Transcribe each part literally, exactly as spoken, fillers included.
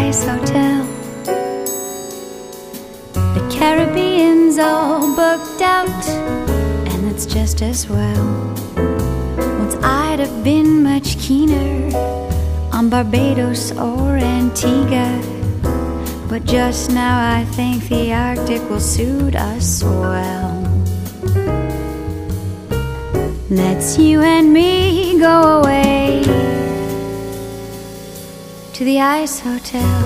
Ice Hotel. The Caribbean's all booked out, and that's just as well. Once I'd have been much keener on Barbados or Antigua, but just now I think the Arctic will suit us well. Let's you and me go away to the Ice Hotel.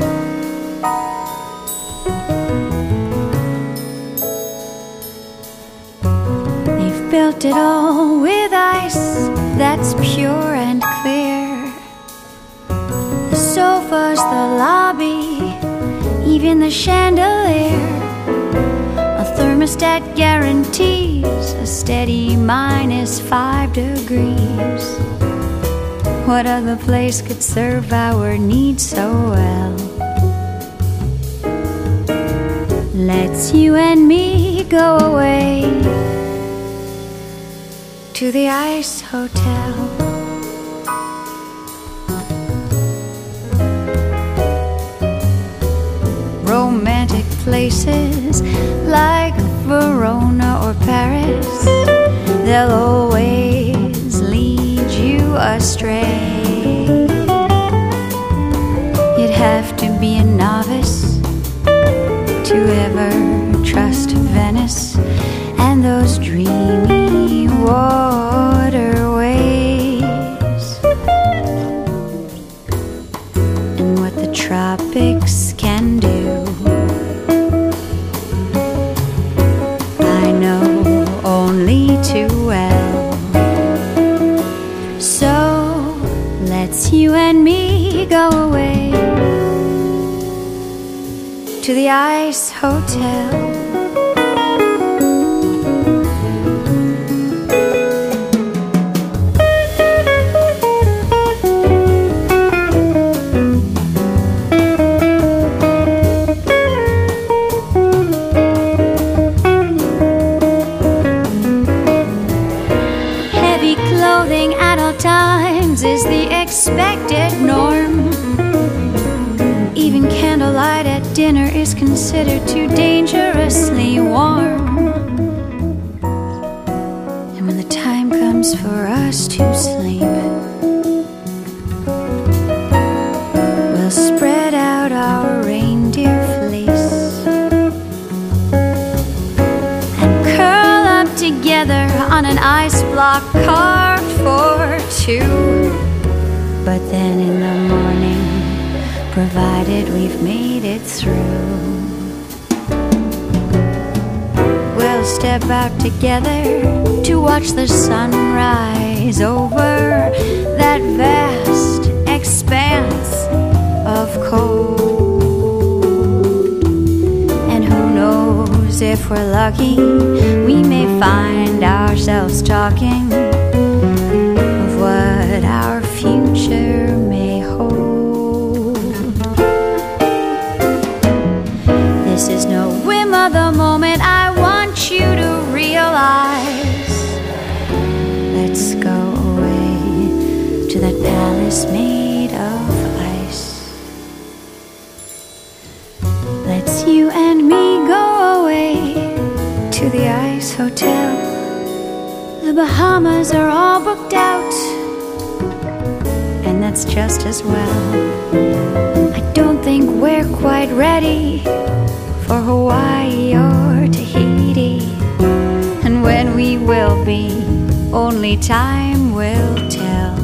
They've built it all with ice that's pure and clear. The sofas, the lobby, even the chandelier. A thermostat guarantees a steady minus five degrees. What other place could serve our needs so well? Let's you and me go away to the Ice Hotel. Romantic places like Verona or Paris, they'll always lead you astray. You'd have to be a novice to ever trust Venice and those dreamy waterways, and what the tropics can do. I know only too well. So let's you and me go away to the Ice Hotel. Heavy clothing at all times is the expected norm. Even candlelight at dinner is considered too dangerously warm. And when the time comes for us to sleep, we'll spread out our reindeer fleece and curl up together on an ice block carved for two. But then in the morning, provided we've made it through, we'll step out together to watch the sunrise over that vast expanse of cold. And who knows, if we're lucky, we may find ourselves talking of what our future may hold. This is no whim of the moment, I want you to realize. Let's go away to that palace made of ice. Let's you and me go away to the Ice Hotel. The Bahamas are all booked out, and that's just as well. I don't think we're quite ready for Hawaii or Tahiti, and when we will be, only time will tell.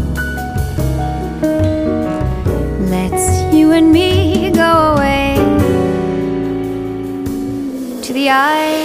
Let's you and me go away to the Ice